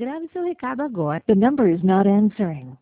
Grave seu recado agora. The number is not answering.